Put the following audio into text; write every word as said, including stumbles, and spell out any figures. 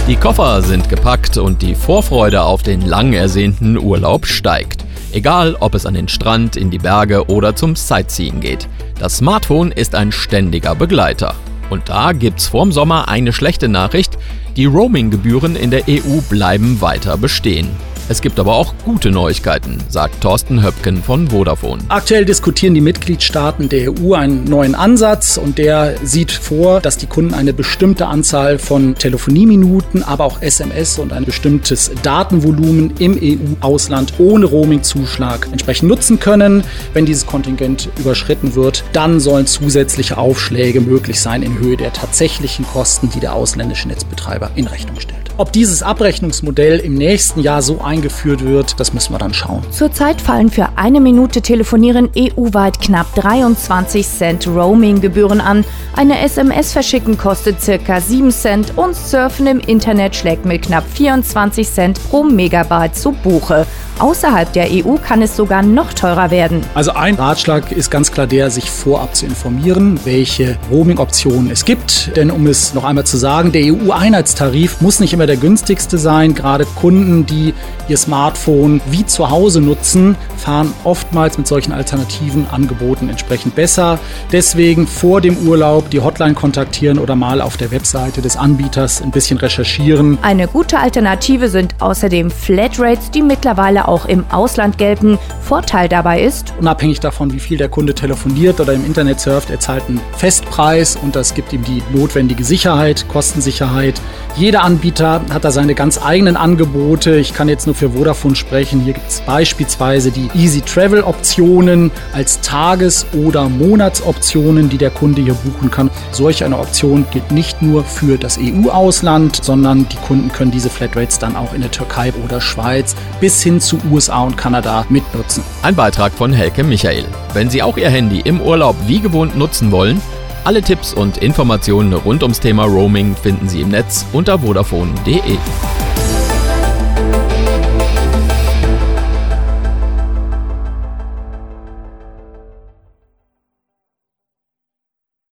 Die Koffer sind gepackt und die Vorfreude auf den lang ersehnten Urlaub steigt. Egal, ob es an den Strand, in die Berge oder zum Sightseeing geht. Das Smartphone ist ein ständiger Begleiter. Und da gibt's vorm Sommer eine schlechte Nachricht: Die Roaming-Gebühren in der E U bleiben weiter bestehen. Es gibt aber auch gute Neuigkeiten, sagt Thorsten Höpken von Vodafone. Aktuell diskutieren die Mitgliedstaaten der E U einen neuen Ansatz und der sieht vor, dass die Kunden eine bestimmte Anzahl von Telefonieminuten, aber auch S M S und ein bestimmtes Datenvolumen im E U-Ausland ohne Roaming-Zuschlag entsprechend nutzen können. Wenn dieses Kontingent überschritten wird, dann sollen zusätzliche Aufschläge möglich sein in Höhe der tatsächlichen Kosten, die der ausländische Netzbetreiber in Rechnung stellt. Ob dieses Abrechnungsmodell im nächsten Jahr so eingeführt wird, das müssen wir dann schauen. Zurzeit fallen für eine Minute Telefonieren E U-weit knapp dreiundzwanzig Cent Roaming-Gebühren an. Eine S M S verschicken kostet circa sieben Cent und Surfen im Internet schlägt mit knapp vierundzwanzig Cent pro Megabyte zu Buche. Außerhalb der E U kann es sogar noch teurer werden. Also ein Ratschlag ist ganz klar der, sich vorab zu informieren, welche Roaming-Optionen es gibt. Denn um es noch einmal zu sagen, der E U-Einheitstarif muss nicht immer der günstigste sein. Gerade Kunden, die ihr Smartphone wie zu Hause nutzen, fahren oftmals mit solchen alternativen Angeboten entsprechend besser. Deswegen vor dem Urlaub die Hotline kontaktieren oder mal auf der Webseite des Anbieters ein bisschen recherchieren. Eine gute Alternative sind außerdem Flatrates, die mittlerweile auch im Ausland gelten. Vorteil dabei ist, unabhängig davon, wie viel der Kunde telefoniert oder im Internet surft, er zahlt einen Festpreis und das gibt ihm die notwendige Sicherheit, Kostensicherheit. Jeder Anbieter hat da seine ganz eigenen Angebote. Ich kann jetzt nur für Vodafone sprechen. Hier gibt es beispielsweise die Easy Travel Optionen als Tages- oder Monatsoptionen, die der Kunde hier buchen kann. Solch eine Option gilt nicht nur für das E U-Ausland, sondern die Kunden können diese Flatrates dann auch in der Türkei oder Schweiz bis hin zu U S A und Kanada mitnutzen. Ein Beitrag von Helke Michael. Wenn Sie auch Ihr Handy im Urlaub wie gewohnt nutzen wollen, alle Tipps und Informationen rund ums Thema Roaming finden Sie im Netz unter vodafone punkt de.